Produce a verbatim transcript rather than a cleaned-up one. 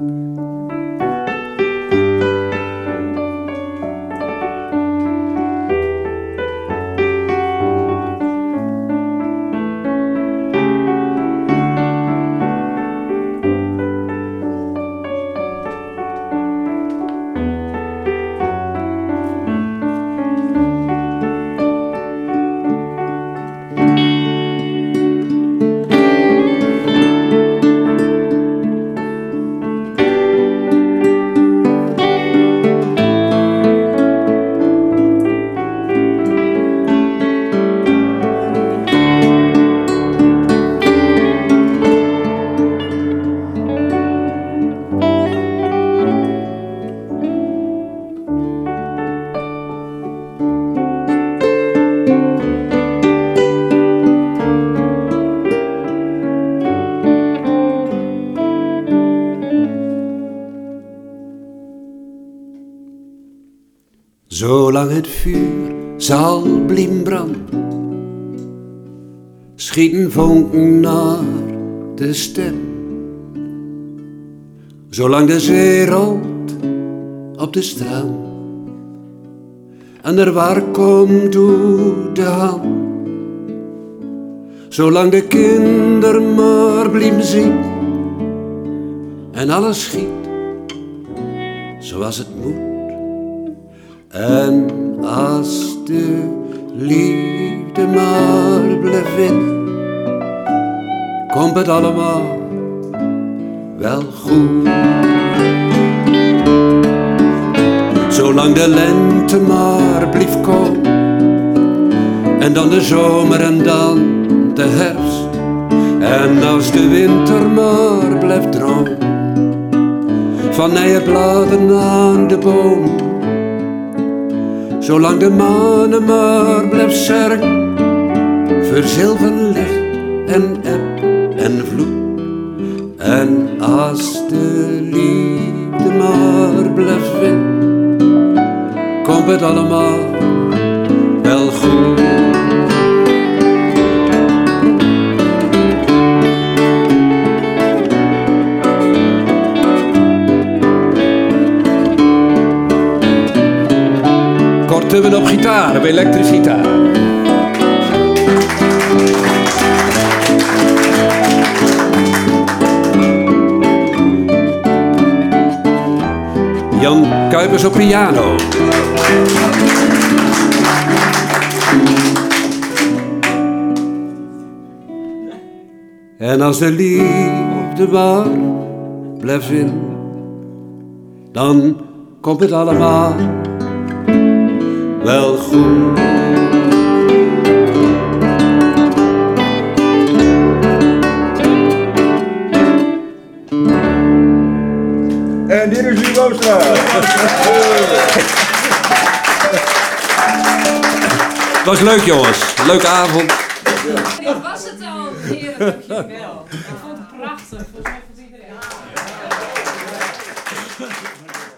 Zolang het vuur zal blijven branden, schieten vonken naar de ster. Zolang de zee rolt op de strand en er waar komt door de hand. Zolang de kinderen maar blijven zien en alles schiet zoals het moet. En als de liefde maar blijft winnen, komt het allemaal wel goed. Zolang de lente maar blijft komen, en dan de zomer en dan de herfst. En als de winter maar blijft dromen, van nieuwe bladeren aan de boom. Zolang de maan maar blijft zerken, voor zilverlicht en eb en vloed. En als de liefde maar blijft winnen, komt het allemaal wel goed. Korten op gitaar, op elektrische gitaar. Jan Kuipers op piano. En als de liefde maar blijft winnen, dan komt het allemaal wel goed. En dit is Hugo Boostra. Het was leuk, jongens. Leuke avond. Dit was het al, heren. Dankjewel. Ik vond het prachtig. Volgens mij vond iedereen.